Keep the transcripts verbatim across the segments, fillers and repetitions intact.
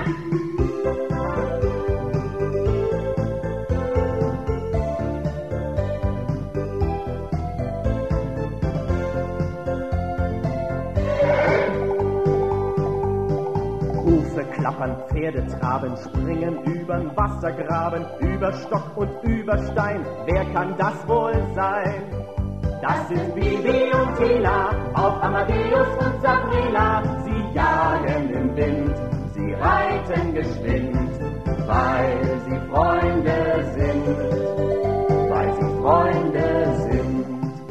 Klappern, Pferde traben, springen übern Wassergraben, über Stock und über Stein. Wer kann das wohl sein? Das sind Bibi und Tina, auf Amadeus und Sabrina. Sie jagen im Wind, sie reiten geschwind, weil sie Freunde sind, weil sie Freunde sind.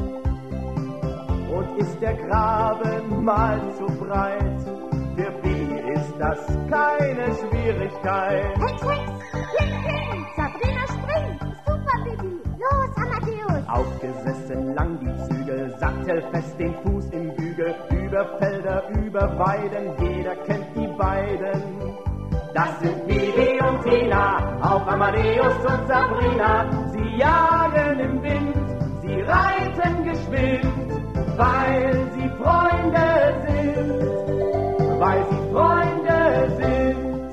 Und ist der Graben mal zu breit, für Bibi ist das keine Schwierigkeit. Hex, Hex, Pling, Pling, Sabrina springt, super Bibi, los Amadeus. Aufgesessen lang die Zügel, sattelfest den Fuß im Bügel, über Felder, über Weiden, jeder kennt die beiden. Das sind Bibi und Tina, auf Amadeus und Sabrina. Sie jagen im Wind, sie reiten geschwind, weil sie Freunde sind, weil sie Freunde sind.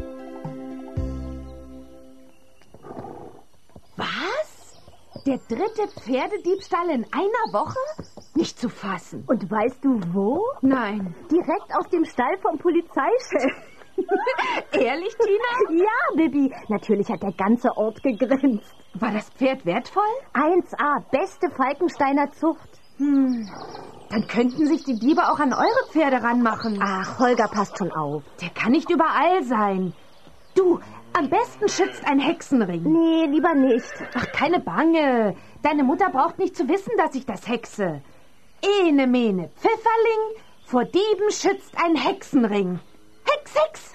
Was? Der dritte Pferdediebstahl in einer Woche? Nicht zu fassen. Und weißt du wo? Nein. Direkt aus dem Stall vom Polizeichef. Ehrlich, Tina? Ja, Bibi. Natürlich hat der ganze Ort gegrinst. War das Pferd wertvoll? eins A, beste Falkensteiner Zucht. Hm. Dann könnten sich die Diebe auch an eure Pferde ranmachen. Ach, Holger, passt schon auf. Der kann nicht überall sein. Du, am besten schützt ein Hexenring. Nee, lieber nicht. Ach, keine Bange. Deine Mutter braucht nicht zu wissen, dass ich das hexe. Ene, mene, Pfifferling, vor Dieben schützt ein Hexenring. Hex, Hex!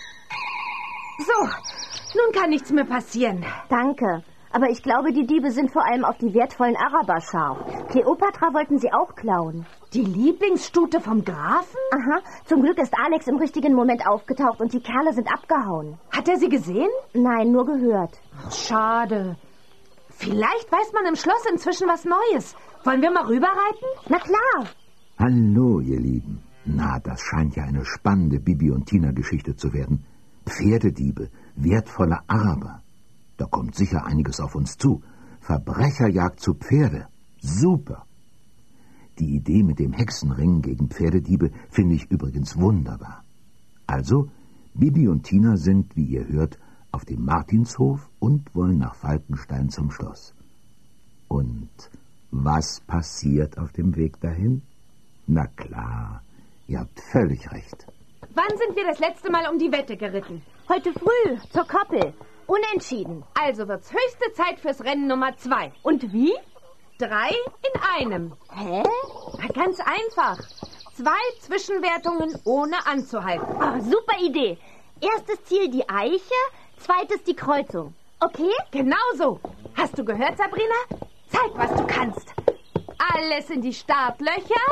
So, nun kann nichts mehr passieren. Danke. Aber ich glaube, die Diebe sind vor allem auf die wertvollen Araber scharf. Kleopatra wollten sie auch klauen. Die Lieblingsstute vom Grafen? Aha. Zum Glück ist Alex im richtigen Moment aufgetaucht und die Kerle sind abgehauen. Hat er sie gesehen? Nein, nur gehört. Ach, schade. Vielleicht weiß man im Schloss inzwischen was Neues. Wollen wir mal rüberreiten? Na klar. Hallo, ihr Lieben. Na, das scheint ja eine spannende Bibi- und Tina-Geschichte zu werden. Pferdediebe, wertvolle Araber. Da kommt sicher einiges auf uns zu. Verbrecherjagd zu Pferde. Super. Die Idee mit dem Hexenring gegen Pferdediebe finde ich übrigens wunderbar. Also, Bibi und Tina sind, wie ihr hört, auf dem Martinshof und wollen nach Falkenstein zum Schloss. Und was passiert auf dem Weg dahin? Na klar, ihr habt völlig recht. Wann sind wir das letzte Mal um die Wette geritten? Heute früh, zur Koppel. Unentschieden. Also wird's höchste Zeit fürs Rennen Nummer zwei. Und wie? Drei in einem. Hä? Na, ganz einfach. Zwei Zwischenwertungen ohne anzuhalten. Ah, super Idee. Erstes Ziel die Eiche, zweites die Kreuzung. Okay? Genau so. Hast du gehört, Sabrina? Zeig, was du kannst. Alles in die Startlöcher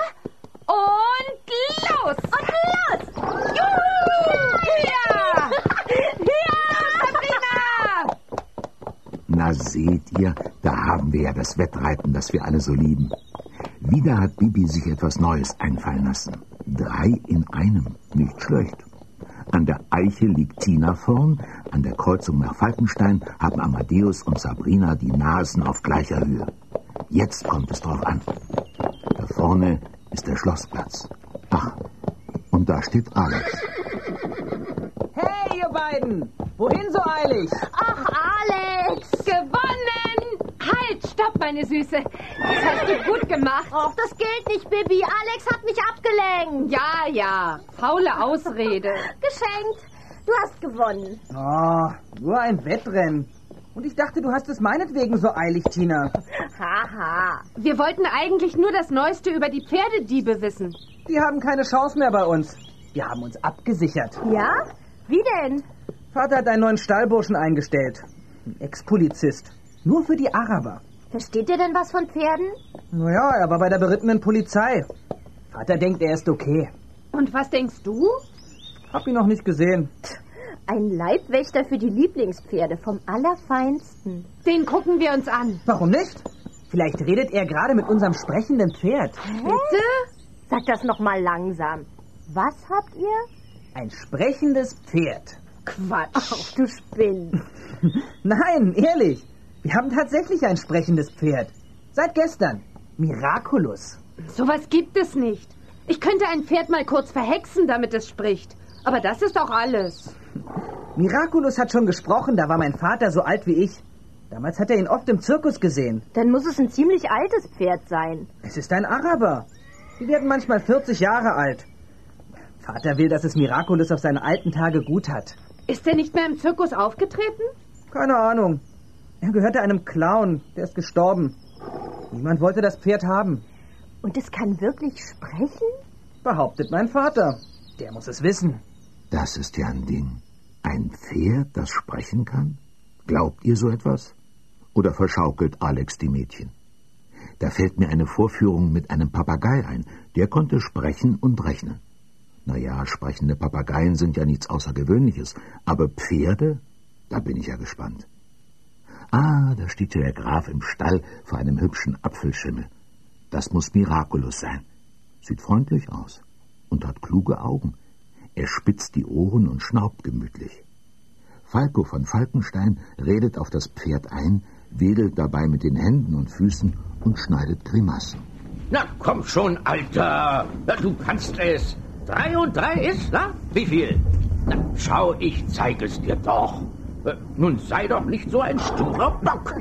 und los! Und los! Juhu! Ja! Ja, Sabrina! Na seht ihr, da haben wir ja das Wettreiten, das wir alle so lieben. Wieder hat Bibi sich etwas Neues einfallen lassen. Drei in einem, nicht schlecht. An der Eiche liegt Tina vorn, an der Kreuzung nach Falkenstein haben Amadeus und Sabrina die Nasen auf gleicher Höhe. Jetzt kommt es drauf an. Da vorne ist der Schlossplatz. Ach, und da steht Alex. Hey, ihr beiden! Wohin so eilig? Ach, Alex! Gewonnen! Halt, stopp, meine Süße. Das hast du gut gemacht. Ach, das gilt nicht, Bibi. Alex hat mich abgelenkt. Ja, ja, faule Ausrede. Geschenkt. Du hast gewonnen. Oh, nur ein Wettrennen. Und ich dachte, du hast es meinetwegen so eilig, Tina. Haha. Wir wollten eigentlich nur das Neueste über die Pferdediebe wissen. Die haben keine Chance mehr bei uns. Wir haben uns abgesichert. Ja? Wie denn? Vater hat einen neuen Stallburschen eingestellt. Ein Ex-Polizist. Nur für die Araber. Versteht ihr denn was von Pferden? Naja, er war bei der berittenen Polizei. Vater denkt, er ist okay. Und was denkst du? Hab ihn noch nicht gesehen. Ein Leibwächter für die Lieblingspferde vom Allerfeinsten. Den gucken wir uns an. Warum nicht? Vielleicht redet er gerade mit unserem sprechenden Pferd. Bitte? Sag das noch mal langsam. Was habt ihr? Ein sprechendes Pferd. Quatsch. Ach, du spinnst. Nein, ehrlich. Wir haben tatsächlich ein sprechendes Pferd. Seit gestern. Miraculous. Sowas gibt es nicht. Ich könnte ein Pferd mal kurz verhexen, damit es spricht. Aber das ist auch alles. Miraculous hat schon gesprochen, da war mein Vater so alt wie ich. Damals hat er ihn oft im Zirkus gesehen. Dann muss es ein ziemlich altes Pferd sein. Es ist ein Araber. Die werden manchmal vierzig Jahre alt. Vater will, dass es Miraculous auf seine alten Tage gut hat. Ist er nicht mehr im Zirkus aufgetreten? Keine Ahnung. Er gehörte einem Clown, der ist gestorben. Niemand wollte das Pferd haben. Und es kann wirklich sprechen? Behauptet mein Vater. Der muss es wissen. Das ist ja ein Ding. Ein Pferd, das sprechen kann? Glaubt ihr so etwas? Oder verschaukelt Alex die Mädchen? Da fällt mir eine Vorführung mit einem Papagei ein. Der konnte sprechen und rechnen. Naja, sprechende Papageien sind ja nichts Außergewöhnliches. Aber Pferde? Da bin ich ja gespannt. Ah, da steht ja der Graf im Stall vor einem hübschen Apfelschimmel. Das muss Miraculous sein. Sieht freundlich aus und hat kluge Augen. Er spitzt die Ohren und schnaubt gemütlich. Falco von Falkenstein redet auf das Pferd ein, wedelt dabei mit den Händen und Füßen und schneidet Grimassen. Na, komm schon, Alter. Na, du kannst es. Drei und drei ist, na? Wie viel? Na, schau, ich zeig es dir doch. Äh, nun sei doch nicht so ein sturer Bock.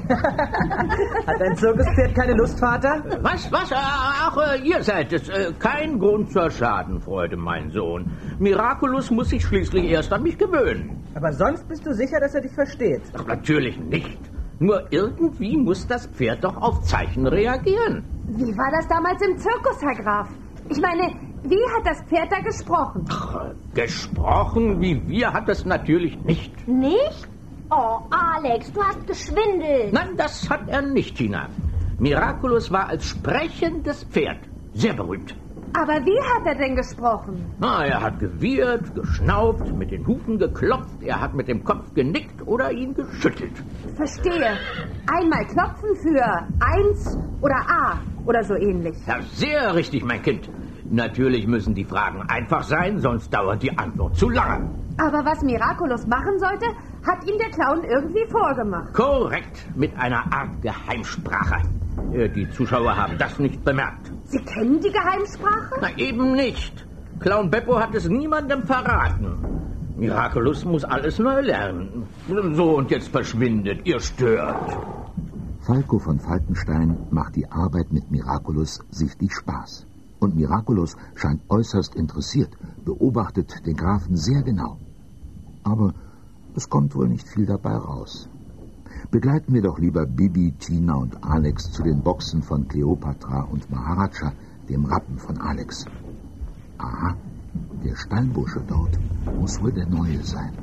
Hat dein Zirkuspferd keine Lust, Vater? Was, was? Ach, äh, ihr seid es. Äh, kein Grund zur Schadenfreude, mein Sohn. Miraculous muss sich schließlich erst an mich gewöhnen. Aber sonst bist du sicher, dass er dich versteht? Ach, natürlich nicht. Nur irgendwie muss das Pferd doch auf Zeichen reagieren. Wie war das damals im Zirkus, Herr Graf? Ich meine, wie hat das Pferd da gesprochen? Ach, gesprochen wie wir hat es natürlich nicht. Nicht? Oh, Alex, du hast geschwindelt. Nein, das hat er nicht, Tina. Miraculous war als sprechendes Pferd sehr berühmt. Aber wie hat er denn gesprochen? Na, er hat gewieert, geschnaubt, mit den Hufen geklopft, er hat mit dem Kopf genickt oder ihn geschüttelt. Verstehe. Einmal klopfen für eins oder A oder so ähnlich. Ja, sehr richtig, mein Kind. Natürlich müssen die Fragen einfach sein, sonst dauert die Antwort zu lange. Aber was Miraculous machen sollte, hat ihm der Clown irgendwie vorgemacht. Korrekt, mit einer Art Geheimsprache. Äh, Die Zuschauer haben das nicht bemerkt. Sie kennen die Geheimsprache? Na, eben nicht. Clown Beppo hat es niemandem verraten. Miraculous muss alles neu lernen. So, und jetzt verschwindet, ihr stört. Falco von Falkenstein macht die Arbeit mit Miraculous sichtlich Spaß. Und Miraculous scheint äußerst interessiert, beobachtet den Grafen sehr genau. Aber es kommt wohl nicht viel dabei raus. Begleiten wir doch lieber Bibi, Tina und Alex zu den Boxen von Kleopatra und Maharaja, dem Rappen von Alex. Aha, der Stallbursche dort muss wohl der Neue sein.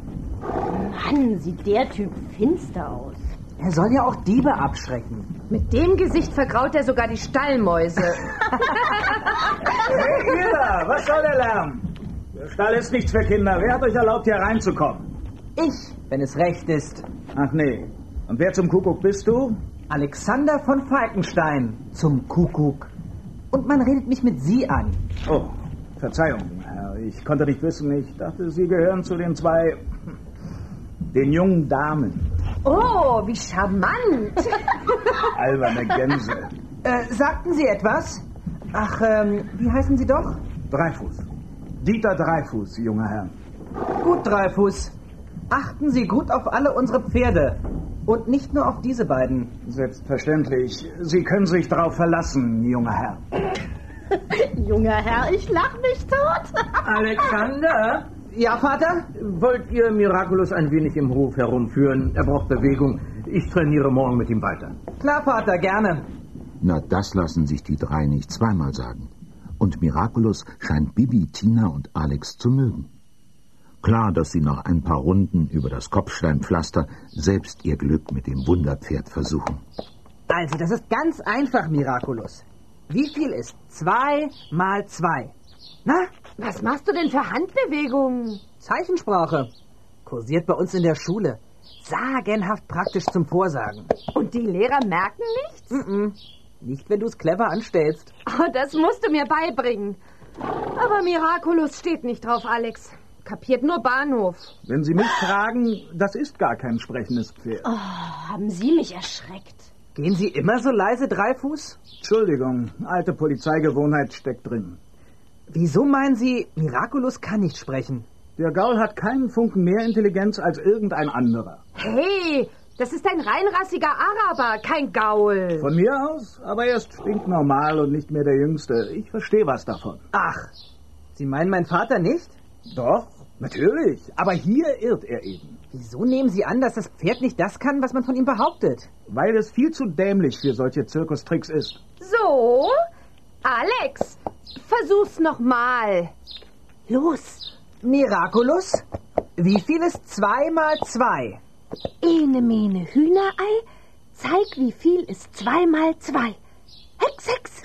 Mann, sieht der Typ finster aus. Er soll ja auch Diebe abschrecken. Mit dem Gesicht vergraut er sogar die Stallmäuse. Hey, ihr da, was soll der Lärm? Der Stall ist nichts für Kinder. Wer hat euch erlaubt, hier reinzukommen? Ich, wenn es recht ist. Ach nee. Und wer zum Kuckuck bist du? Alexander von Falkenstein. Zum Kuckuck. Und man redet mich mit Sie an. Oh, Verzeihung, Herr. Ich konnte nicht wissen. Ich dachte, Sie gehören zu den zwei... den jungen Damen. Oh, wie charmant. Alberne Gänse. Äh, sagten Sie etwas? Ach, ähm, wie heißen Sie doch? Dreifuß. Dieter Dreifuß, junger Herr. Gut, Dreifuß. Achten Sie gut auf alle unsere Pferde. Und nicht nur auf diese beiden. Selbstverständlich. Sie können sich darauf verlassen, junger Herr. Junger Herr, ich lach mich tot. Alexander? Ja, Vater? Wollt ihr Miraculous ein wenig im Hof herumführen? Er braucht Bewegung. Ich trainiere morgen mit ihm weiter. Klar, Vater, gerne. Na, das lassen sich die drei nicht zweimal sagen. Und Miraculous scheint Bibi, Tina und Alex zu mögen. Klar, dass sie nach ein paar Runden über das Kopfsteinpflaster selbst ihr Glück mit dem Wunderpferd versuchen. Also, das ist ganz einfach, Miraculous. Wie viel ist zwei mal zwei? Na? Was machst du denn für Handbewegungen? Zeichensprache. Kursiert bei uns in der Schule. Sagenhaft praktisch zum Vorsagen. Und die Lehrer merken nichts? Mm-mm. Nicht, wenn du es clever anstellst. Oh, das musst du mir beibringen. Aber Miraculous steht nicht drauf, Alex. kapiert nur Bahnhof. Wenn Sie mich fragen, das ist gar kein sprechendes Pferd. Oh, haben Sie mich erschreckt. Gehen Sie immer so leise, Dreifuß? Entschuldigung, alte Polizeigewohnheit steckt drin. Wieso meinen Sie, Miraculous kann nicht sprechen? Der Gaul hat keinen Funken mehr Intelligenz als irgendein anderer. Hey, das ist ein reinrassiger Araber, kein Gaul. Von mir aus, aber er ist stinknormal und nicht mehr der Jüngste. Ich verstehe was davon. Ach, Sie meinen meinen Vater nicht? Doch, natürlich. Aber hier irrt er eben. Wieso nehmen Sie an, dass das Pferd nicht das kann, was man von ihm behauptet? Weil es viel zu dämlich für solche Zirkustricks ist. So, Alex, versuch's noch mal. Los. Miraculous, wie viel ist zwei mal zwei? Ene, mene, Hühnerei, zeig, wie viel ist zwei mal zwei. Hex, Hex.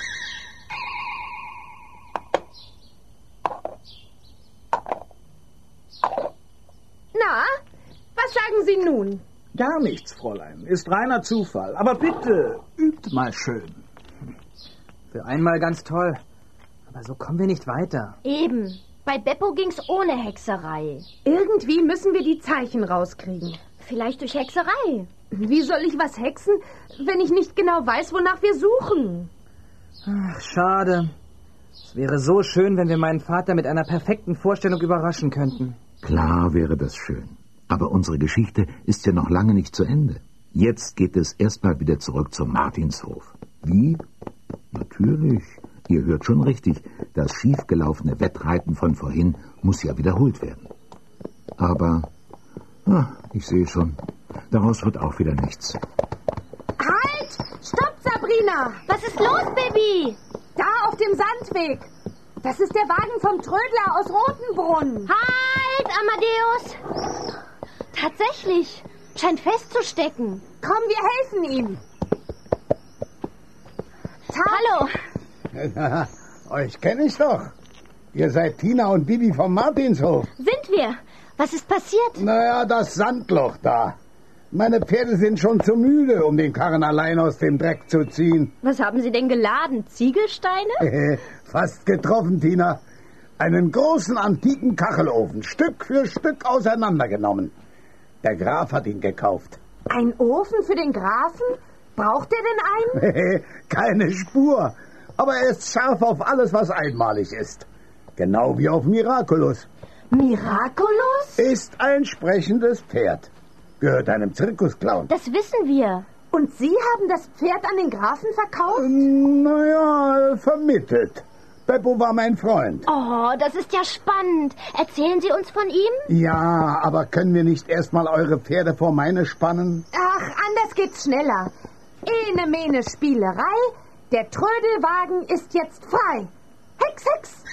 Na, was sagen Sie nun? Gar nichts, Fräulein. Ist reiner Zufall. Aber bitte, übt mal schön. Für einmal ganz toll. Aber so kommen wir nicht weiter. Eben. Bei Beppo ging's ohne Hexerei. Irgendwie müssen wir die Zeichen rauskriegen. Vielleicht durch Hexerei. Wie soll ich was hexen, wenn ich nicht genau weiß, wonach wir suchen? Ach, schade. Es wäre so schön, wenn wir meinen Vater mit einer perfekten Vorstellung überraschen könnten. Klar wäre das schön. Aber unsere Geschichte ist ja noch lange nicht zu Ende. Jetzt geht es erstmal wieder zurück zum Martinshof. Wie? Natürlich. Ihr hört schon richtig. Das schiefgelaufene Wettreiten von vorhin muss ja wiederholt werden. Aber, ah, ich sehe schon, daraus wird auch wieder nichts. Halt! Stopp, Sabrina! Was ist los, Baby? Da auf dem Sandweg. Das ist der Wagen vom Trödler aus Rotenbrunn. Halt, Amadeus! Tatsächlich. Scheint festzustecken. Komm, wir helfen ihm. Hallo. Na, euch kenne ich doch. Ihr seid Tina und Bibi vom Martinshof. Sind wir? Was ist passiert? Naja, das Sandloch da. Meine Pferde sind schon zu müde, um den Karren allein aus dem Dreck zu ziehen. Was haben Sie denn geladen? Ziegelsteine? Fast getroffen, Tina. Einen großen antiken Kachelofen, Stück für Stück auseinandergenommen. Der Graf hat ihn gekauft. Ein Ofen für den Grafen? Braucht er denn einen? Keine Spur. Aber er ist scharf auf alles, was einmalig ist. Genau wie auf Miraculous. Miraculous? Ist ein sprechendes Pferd. Gehört einem Zirkusclown. Das wissen wir. Und Sie haben das Pferd an den Grafen verkauft? Naja, vermittelt. Beppo war mein Freund. Oh, das ist ja spannend. Erzählen Sie uns von ihm? Ja, aber können wir nicht erstmal eure Pferde vor meine spannen? Ach, anders geht's schneller. Ene, mene Spielerei. Der Trödelwagen ist jetzt frei. Hex, Hex.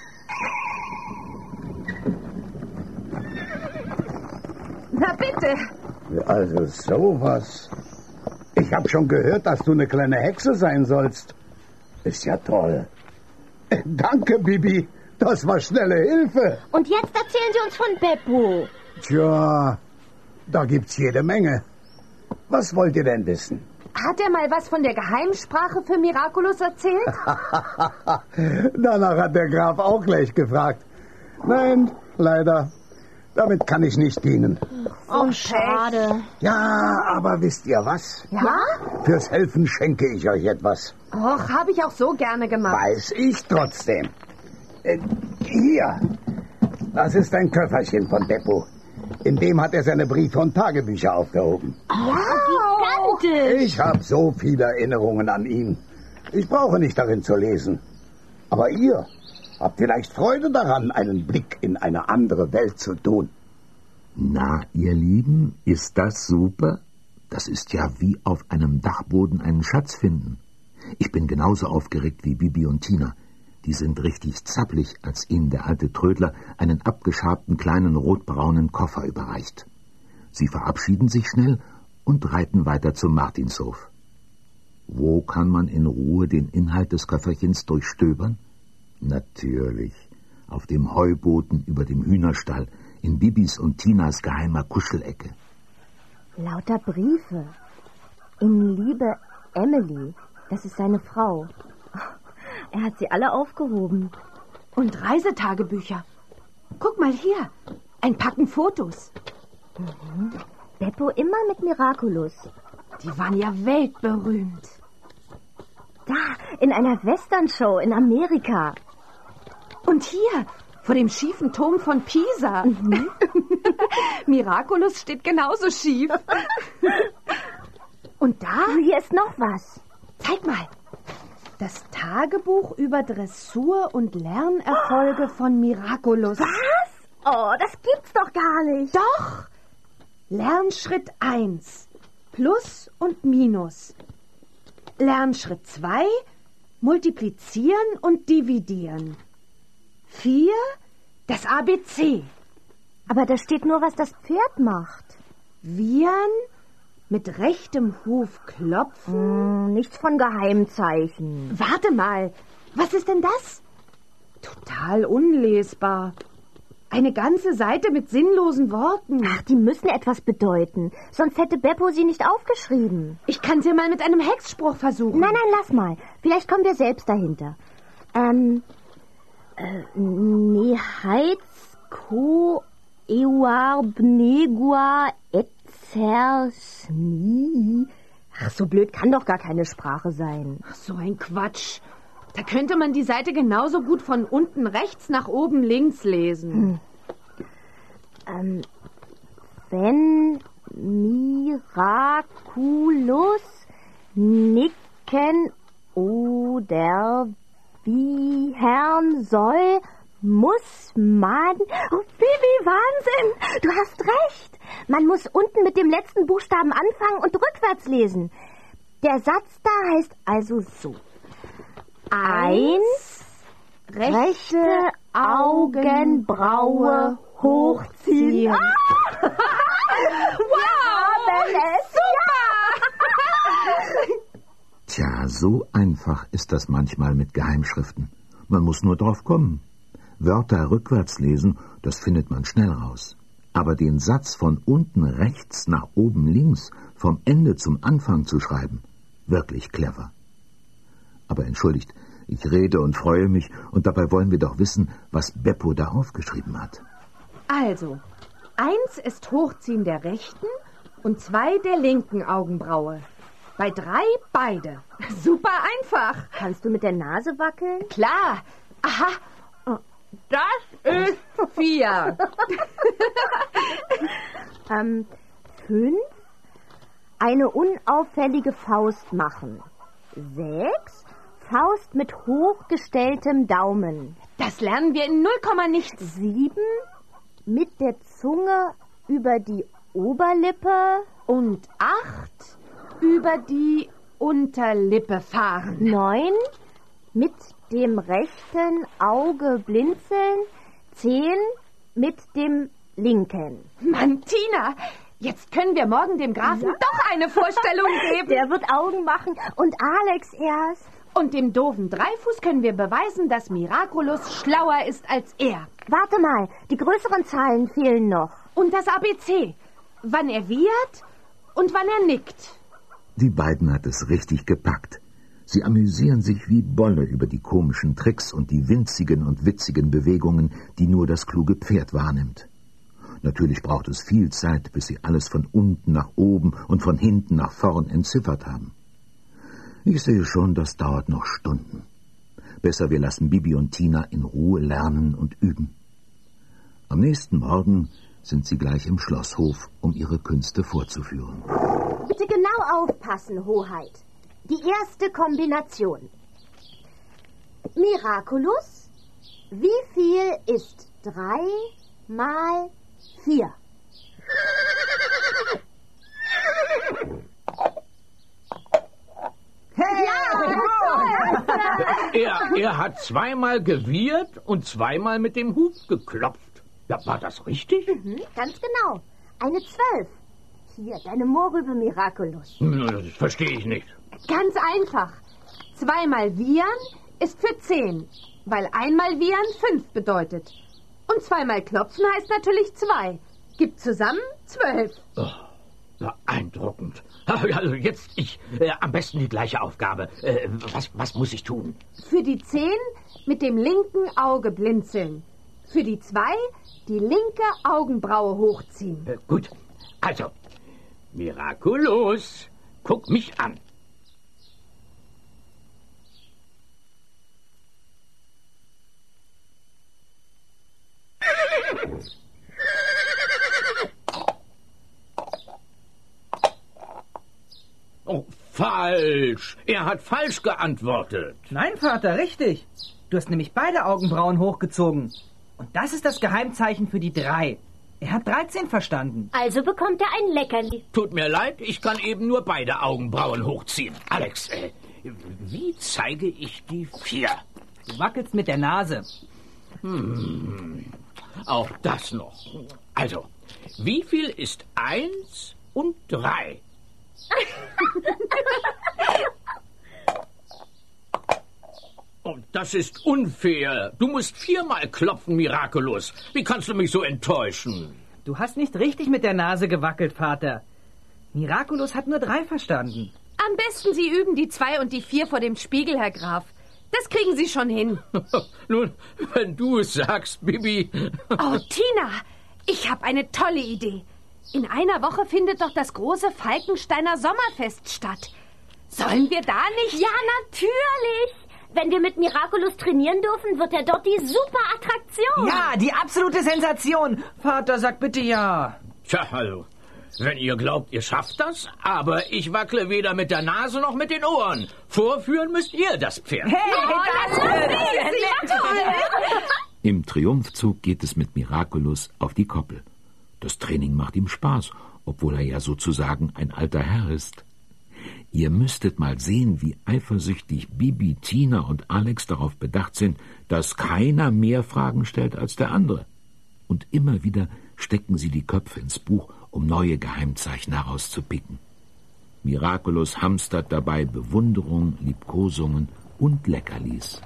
Na bitte. Also sowas. Ich hab schon gehört, dass du eine kleine Hexe sein sollst. Ist ja toll. Äh, danke, Bibi. Das war schnelle Hilfe. Und jetzt erzählen Sie uns von Beppo. Tja, da gibt's jede Menge. Was wollt ihr denn wissen? Hat er mal was von der Geheimsprache für Miraculous erzählt? Danach hat der Graf auch gleich gefragt. Nein, leider. Damit kann ich nicht dienen. Oh, schade. Ja, aber wisst ihr was? Ja? Fürs Helfen schenke ich euch etwas. Och, habe ich auch so gerne gemacht. Weiß ich trotzdem. Äh, hier. Das ist ein Köfferchen von Beppo. In dem hat er seine Briefe und Tagebücher aufgehoben. Wow, gigantisch. Ich habe so viele Erinnerungen an ihn. Ich brauche nicht darin zu lesen. Aber ihr habt vielleicht Freude daran, einen Blick in eine andere Welt zu tun. Na, ihr Lieben, ist das super? Das ist ja wie auf einem Dachboden einen Schatz finden. Ich bin genauso aufgeregt wie Bibi und Tina. Die sind richtig zappelig, als ihnen der alte Trödler einen abgeschabten kleinen rotbraunen Koffer überreicht. Sie verabschieden sich schnell und reiten weiter zum Martinshof. Wo kann man in Ruhe den Inhalt des Köfferchens durchstöbern? Natürlich, auf dem Heuboden über dem Hühnerstall, in Bibis und Tinas geheimer Kuschelecke. Lauter Briefe. In Liebe, Emily. Das ist seine Frau. Er hat sie alle aufgehoben. Und Reisetagebücher. Guck mal hier. Ein Packen Fotos. Mhm. Beppo immer mit Miraculous. Die waren ja weltberühmt. Da, in einer Western-Show in Amerika. Und hier, vor dem schiefen Turm von Pisa. Mhm. Miraculous steht genauso schief. Und da? Hier ist noch was. Zeig mal. Das Tagebuch über Dressur- und Lernerfolge von Miraculous. Was? Oh, das gibt's doch gar nicht. Doch. Lernschritt eins. Plus und Minus. Lernschritt zwei. Multiplizieren und dividieren. vier. Das A B C. Aber da steht nur, was das Pferd macht. Wiehern, mit rechtem Huf klopfen. Hm, nichts von Geheimzeichen. Warte mal, was ist denn das? Total unlesbar. Eine ganze Seite mit sinnlosen Worten. Ach, die müssen etwas bedeuten. Sonst hätte Beppo sie nicht aufgeschrieben. Ich kann's ja mal mit einem Hexspruch versuchen. Nein, nein, lass mal. Vielleicht kommen wir selbst dahinter. Ähm, äh, Neheiz, Ko, Euarbnegua, Etzersni. Ach, so blöd kann doch gar keine Sprache sein. Ach, so ein Quatsch. Da könnte man die Seite genauso gut von unten rechts nach oben links lesen. Hm. Ähm, wenn Miraculous nicken oder wiehern soll, muss man... Oh, Bibi, Wahnsinn! Du hast recht. Man muss unten mit dem letzten Buchstaben anfangen und rückwärts lesen. Der Satz da heißt also so. Eins, rechte Augenbraue hochziehen. Ah! Wow, super! Tja, so einfach ist das manchmal mit Geheimschriften. Man muss nur drauf kommen. Wörter rückwärts lesen, das findet man schnell raus. Aber den Satz von unten rechts nach oben links, vom Ende zum Anfang zu schreiben, wirklich clever. Aber entschuldigt, ich rede und freue mich, und dabei wollen wir doch wissen, was Beppo da aufgeschrieben hat. Also, eins ist Hochziehen der rechten und zwei der linken Augenbraue. Bei drei beide. Super einfach. Kannst du mit der Nase wackeln? Klar. Aha. Das ist vier. ähm, fünf. Eine unauffällige Faust machen. Sechs. Faust mit hochgestelltem Daumen. Das lernen wir in null Komma nichts. Sieben. Mit der Zunge über die Oberlippe. Und acht. Über die Unterlippe fahren. Neun. Mit dem rechten Auge blinzeln. Zehn. Mit dem linken. Mann, Tina, jetzt können wir morgen dem Grafen ja. doch eine Vorstellung geben. Der wird Augen machen und Alex erst. Und dem doofen Dreifuß können wir beweisen, dass Miraculous schlauer ist als er. Warte mal, die größeren Zahlen fehlen noch. Und das A B C. Wann er wiehert und wann er nickt. Die beiden hat es richtig gepackt. Sie amüsieren sich wie Bolle über die komischen Tricks und die winzigen und witzigen Bewegungen, die nur das kluge Pferd wahrnimmt. Natürlich braucht es viel Zeit, bis sie alles von unten nach oben und von hinten nach vorn entziffert haben. Ich sehe schon, das dauert noch Stunden. Besser, wir lassen Bibi und Tina in Ruhe lernen und üben. Am nächsten Morgen sind sie gleich im Schlosshof, um ihre Künste vorzuführen. Bitte genau aufpassen, Hoheit. Die erste Kombination. Miraculous, wie viel ist drei mal vier? Hey! Ja, er, er hat zweimal gewiehert und zweimal mit dem Huf geklopft. Ja, war das richtig? Mhm, ganz genau. Eine zwölf. Hier, deine Mohrrübe, Miraculous. Das verstehe ich nicht. Ganz einfach. Zweimal wiehern ist für zehn, weil einmal wiehern fünf bedeutet. Und zweimal klopfen heißt natürlich zwei. Gibt zusammen zwölf. Oh, beeindruckend. Also jetzt ich. Äh, am besten die gleiche Aufgabe. Äh, was, was muss ich tun? Für die zehn mit dem linken Auge blinzeln. Für die zwei die linke Augenbraue hochziehen. Äh, gut, also, Miraculous, guck mich an. Oh, falsch. Er hat falsch geantwortet. Nein, Vater, richtig. Du hast nämlich beide Augenbrauen hochgezogen. Und das ist das Geheimzeichen für die drei. Er hat dreizehn verstanden. Also bekommt er ein Leckerli. Tut mir leid, ich kann eben nur beide Augenbrauen hochziehen. Alex, äh, wie zeige ich die vier? Du wackelst mit der Nase. Hm, auch das noch. Also, wie viel ist eins und drei? Oh, das ist unfair. Du musst viermal klopfen, Miraculous. Wie kannst du mich so enttäuschen? Du hast nicht richtig mit der Nase gewackelt, Vater. Miraculous hat nur drei verstanden. Am besten Sie üben die zwei und die vier vor dem Spiegel, Herr Graf. Das kriegen Sie schon hin. Nun, wenn du es sagst, Bibi. Oh, Tina, ich habe eine tolle Idee. In einer Woche findet doch das große Falkensteiner Sommerfest statt. Sollen wir da nicht... Ja, natürlich. Wenn wir mit Miraculous trainieren dürfen, wird er dort die super Attraktion. Ja, die absolute Sensation. Vater, sag bitte ja. Tja, also, wenn ihr glaubt, ihr schafft das, aber ich wackle weder mit der Nase noch mit den Ohren. Vorführen müsst ihr das Pferd. Hey, oh, das, das ist toll. Im Triumphzug geht es mit Miraculous auf die Koppel. Das Training macht ihm Spaß, obwohl er ja sozusagen ein alter Herr ist. Ihr müsstet mal sehen, wie eifersüchtig Bibi, Tina und Alex darauf bedacht sind, dass keiner mehr Fragen stellt als der andere. Und immer wieder stecken sie die Köpfe ins Buch, um neue Geheimzeichen herauszupicken. Miraculous hamstert dabei Bewunderung, Liebkosungen und Leckerlis.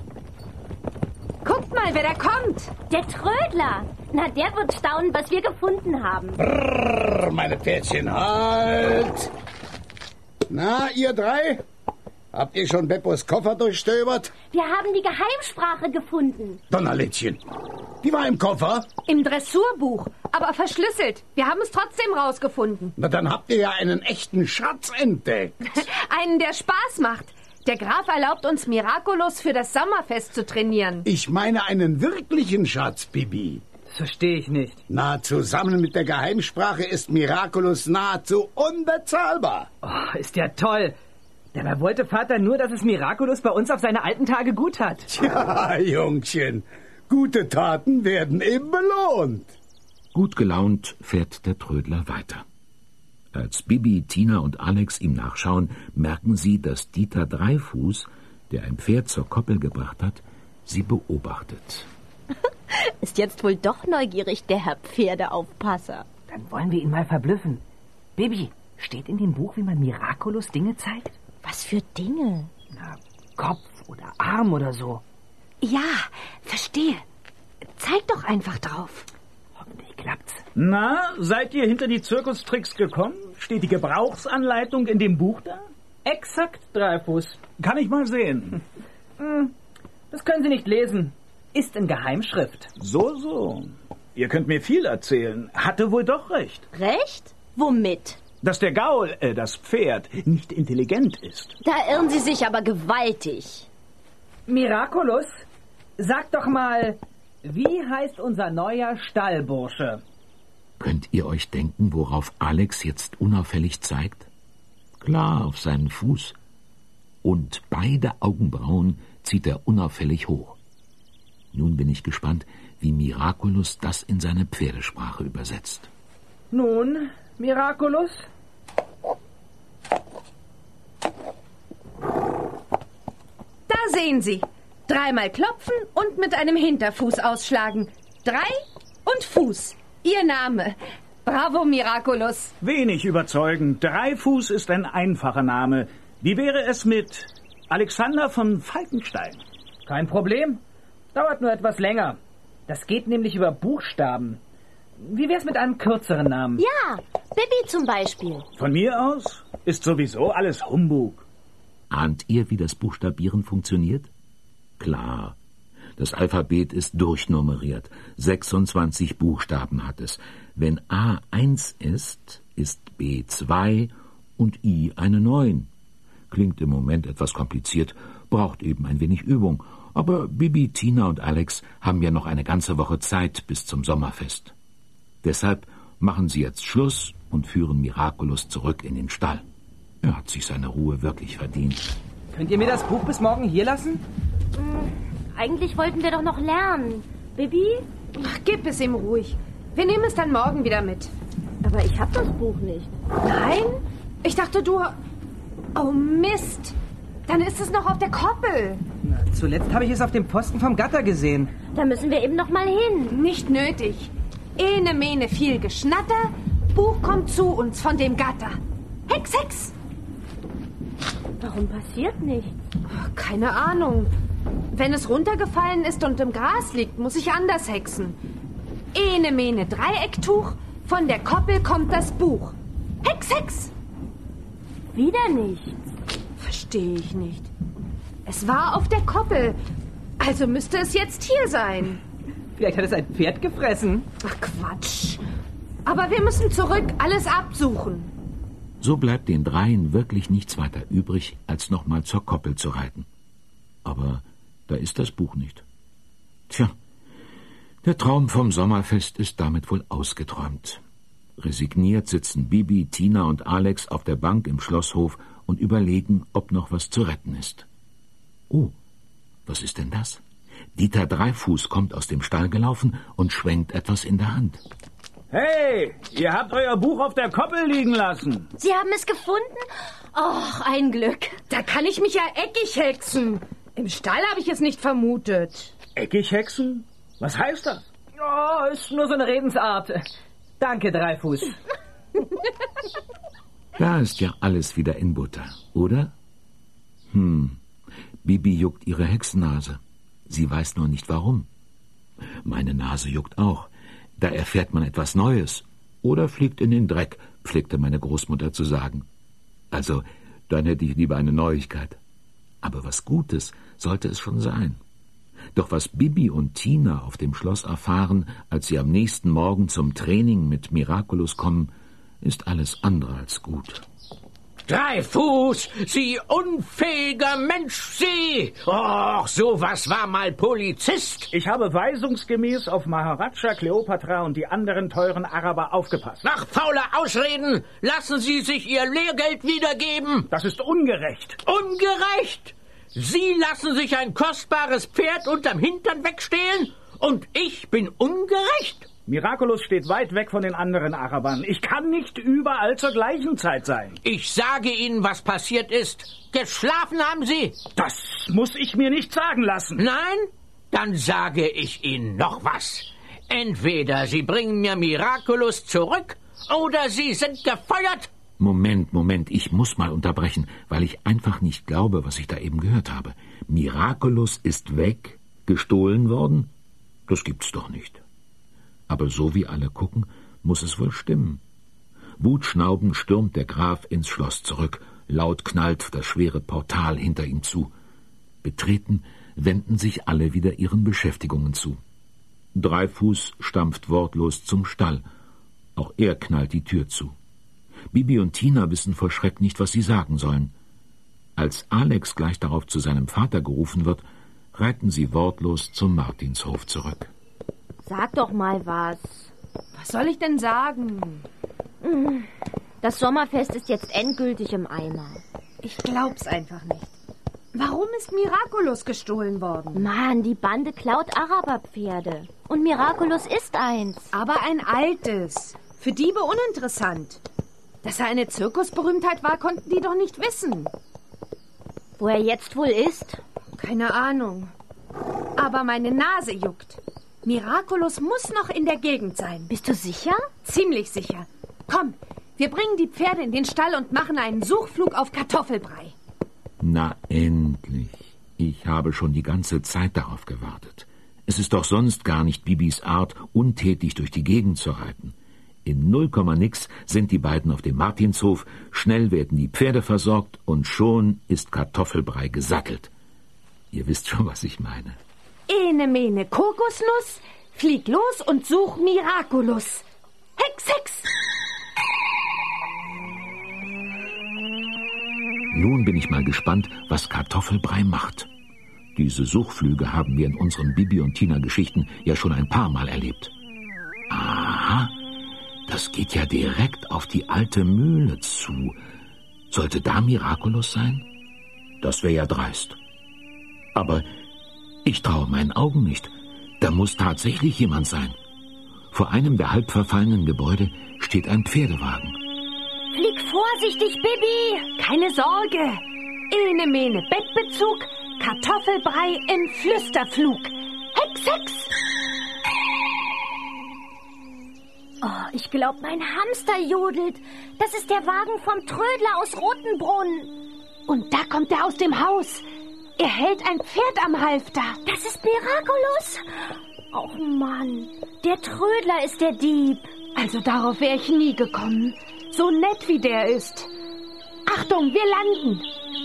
Guckt mal, wer da kommt. Der Trödler. Na, der wird staunen, was wir gefunden haben. Brrr, meine Pferdchen, halt! Na, ihr drei? Habt ihr schon Beppos Koffer durchstöbert? Wir haben die Geheimsprache gefunden. Donnerlittchen, die war im Koffer? Im Dressurbuch, aber verschlüsselt. Wir haben es trotzdem rausgefunden. Na, dann habt ihr ja einen echten Schatz entdeckt. Einen, der Spaß macht. Der Graf erlaubt uns, Miraculous für das Sommerfest zu trainieren. Ich meine einen wirklichen Schatz, Bibi. Das verstehe ich nicht. Na, zusammen mit der Geheimsprache ist Miraculous nahezu unbezahlbar. Oh, ist ja toll. Dabei wollte Vater nur, dass es Miraculous bei uns auf seine alten Tage gut hat. Tja, Jungchen, gute Taten werden eben belohnt. Gut gelaunt fährt der Trödler weiter. Als Bibi, Tina und Alex ihm nachschauen, merken sie, dass Dieter Dreifuß, der ein Pferd zur Koppel gebracht hat, sie beobachtet. Ist jetzt wohl doch neugierig, der Herr Pferdeaufpasser. Dann wollen wir ihn mal verblüffen. Bibi, steht in dem Buch, wie man Miraculous Dinge zeigt? Was für Dinge? Na, Kopf oder Arm oder so. Ja, verstehe. Zeig doch einfach drauf. Hoffentlich klappt's. Na, seid ihr hinter die Zirkustricks gekommen? Steht die Gebrauchsanleitung in dem Buch da? Exakt, Dreifuß. Kann ich mal sehen. Hm, das können Sie nicht lesen. Ist in Geheimschrift. So, so. Ihr könnt mir viel erzählen. Hatte wohl doch recht. Recht? Womit? Dass der Gaul, äh, das Pferd, nicht intelligent ist. Da irren Sie sich aber gewaltig. Miraculous, sag doch mal, wie heißt unser neuer Stallbursche? Könnt ihr euch denken, worauf Alex jetzt unauffällig zeigt? Klar, auf seinen Fuß. Und beide Augenbrauen zieht er unauffällig hoch. Nun bin ich gespannt, wie Miraculous das in seine Pferdesprache übersetzt. Nun, Miraculous? Da sehen Sie. Dreimal klopfen und mit einem Hinterfuß ausschlagen. Drei und Fuß. Ihr Name. Bravo, Miraculous. Wenig überzeugend. Dreifuß ist ein einfacher Name. Wie wäre es mit Alexander von Falkenstein? Kein Problem. Dauert nur etwas länger. Das geht nämlich über Buchstaben. Wie wär's mit einem kürzeren Namen? Ja, Bibi zum Beispiel. Von mir aus ist sowieso alles Humbug. Ahnt ihr, wie das Buchstabieren funktioniert? Klar. Das Alphabet ist durchnummeriert. sechsundzwanzig Buchstaben hat es. Wenn A eins ist, ist B zwei und I eine neun. Klingt im Moment etwas kompliziert, braucht eben ein wenig Übung. Aber Bibi, Tina und Alex haben ja noch eine ganze Woche Zeit bis zum Sommerfest. Deshalb machen sie jetzt Schluss und führen Miraculus zurück in den Stall. Er hat sich seine Ruhe wirklich verdient. Könnt ihr mir das Buch bis morgen hier lassen? Eigentlich wollten wir doch noch lernen. Bibi? Ach, gib es ihm ruhig. Wir nehmen es dann morgen wieder mit. Aber ich hab das Buch nicht. Nein? Ich dachte, du... Oh, Mist. Dann ist es noch auf der Koppel. Na, zuletzt habe ich es auf dem Pfosten vom Gatter gesehen. Da müssen wir eben noch mal hin. Nicht nötig. Ene, mene, viel Geschnatter. Buch kommt zu uns von dem Gatter. Hex, Hex. Warum passiert nichts? Keine Ahnung. Wenn es runtergefallen ist und im Gras liegt, muss ich anders hexen. Ene, mene, Dreiecktuch. Von der Koppel kommt das Buch. Hex, Hex. Wieder nichts. Verstehe ich nicht. Es war auf der Koppel. Also müsste es jetzt hier sein. Vielleicht hat es ein Pferd gefressen. Ach, Quatsch. Aber wir müssen zurück alles absuchen. So bleibt den dreien wirklich nichts weiter übrig, als nochmal zur Koppel zu reiten. Aber da ist das Buch nicht. Tja, der Traum vom Sommerfest ist damit wohl ausgeträumt. Resigniert sitzen Bibi, Tina und Alex auf der Bank im Schlosshof und überlegen, ob noch was zu retten ist. Oh, was ist denn das? Dieter Dreifuß kommt aus dem Stall gelaufen und schwenkt etwas in der Hand. Hey, ihr habt euer Buch auf der Koppel liegen lassen. Sie haben es gefunden? Och, ein Glück. Da kann ich mich ja eckig hexen. Im Stall habe ich es nicht vermutet. Eckig hexen? Was heißt das? Oh, ist nur so eine Redensart. Danke, Dreifuß. Da ist ja alles wieder in Butter, oder? Hm, Bibi juckt ihre Hexennase. Sie weiß nur nicht warum. Meine Nase juckt auch. Da erfährt man etwas Neues. Oder fliegt in den Dreck, pflegte meine Großmutter zu sagen. Also, dann hätte ich lieber eine Neuigkeit. Aber was Gutes sollte es schon sein. Doch was Bibi und Tina auf dem Schloss erfahren, als sie am nächsten Morgen zum Training mit Miraculus kommen, ist alles andere als gut. Dreifuß, Sie unfähiger Mensch, Sie! Och, sowas war mal Polizist. Ich habe weisungsgemäß auf Maharaja, Kleopatra und die anderen teuren Araber aufgepasst. Nach fauler Ausreden lassen Sie sich Ihr Lehrgeld wiedergeben. Das ist ungerecht. Ungerecht? Sie lassen sich ein kostbares Pferd unterm Hintern wegstehlen und ich bin ungerecht? Miraculus steht weit weg von den anderen Arabern. Ich kann nicht überall zur gleichen Zeit sein. Ich sage Ihnen, was passiert ist. Geschlafen haben Sie? Das muss ich mir nicht sagen lassen. Nein? Dann sage ich Ihnen noch was. Entweder Sie bringen mir Miraculus zurück oder Sie sind gefeuert. Moment, Moment, ich muss mal unterbrechen, weil ich einfach nicht glaube, was ich da eben gehört habe. Miraculus ist weg, gestohlen worden? Das gibt's doch nicht. Aber so wie alle gucken, muss es wohl stimmen. Wutschnaubend stürmt der Graf ins Schloss zurück, laut knallt das schwere Portal hinter ihm zu. Betreten wenden sich alle wieder ihren Beschäftigungen zu. Dreifuß stampft wortlos zum Stall. Auch er knallt die Tür zu. Bibi und Tina wissen vor Schreck nicht, was sie sagen sollen. Als Alex gleich darauf zu seinem Vater gerufen wird, reiten sie wortlos zum Martinshof zurück. Sag doch mal was. Was soll ich denn sagen? Das Sommerfest ist jetzt endgültig im Eimer. Ich glaub's einfach nicht. Warum ist Miraculus gestohlen worden? Mann, die Bande klaut Araberpferde. Und Miraculus ist eins. Aber ein altes. Für Diebe uninteressant. Dass er eine Zirkusberühmtheit war, konnten die doch nicht wissen. Wo er jetzt wohl ist? Keine Ahnung. Aber meine Nase juckt. Miraculus muss noch in der Gegend sein. Bist du sicher? Ziemlich sicher. Komm, wir bringen die Pferde in den Stall und machen einen Suchflug auf Kartoffelbrei. Na endlich. Ich habe schon die ganze Zeit darauf gewartet. Es ist doch sonst gar nicht Bibis Art, untätig durch die Gegend zu reiten. In null Komma nix sind die beiden auf dem Martinshof, schnell werden die Pferde versorgt und schon ist Kartoffelbrei gesattelt. Ihr wisst schon, was ich meine. Ene mene Kokosnuss, flieg los und such Miraculus. Hex, Hex! Nun bin ich mal gespannt, was Kartoffelbrei macht. Diese Suchflüge haben wir in unseren Bibi und Tina-Geschichten ja schon ein paar Mal erlebt. Aha, das geht ja direkt auf die alte Mühle zu. Sollte da Miraculus sein? Das wäre ja dreist. Aber ich traue meinen Augen nicht. Da muss tatsächlich jemand sein. Vor einem der halb verfallenen Gebäude steht ein Pferdewagen. Flieg vorsichtig, Bibi. Keine Sorge. Ene mene Bettbezug, Kartoffelbrei im Flüsterflug. Hex, Hex! Oh, ich glaube, mein Hamster jodelt. Das ist der Wagen vom Trödler aus Rotenbrunn. Und da kommt er aus dem Haus. Er hält ein Pferd am Halfter. Das ist Miraculus. Och Mann, der Trödler ist der Dieb. Also darauf wäre ich nie gekommen. So nett wie der ist. Achtung, wir landen.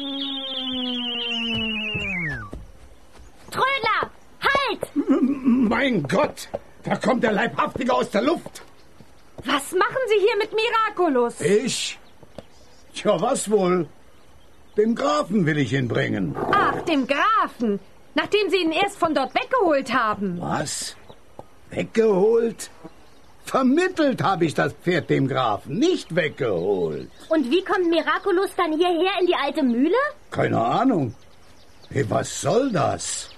Trödler, halt! Mein Gott, da kommt der Leibhaftige aus der Luft. Was machen Sie hier mit Miraculus? Ich? Tja, was wohl? Dem Grafen will ich ihn bringen. Ach, dem Grafen. Nachdem Sie ihn erst von dort weggeholt haben. Was? Weggeholt? Vermittelt habe ich das Pferd dem Grafen, nicht weggeholt. Und wie kommt Miraculus dann hierher in die alte Mühle? Keine Ahnung. Hey, was soll das?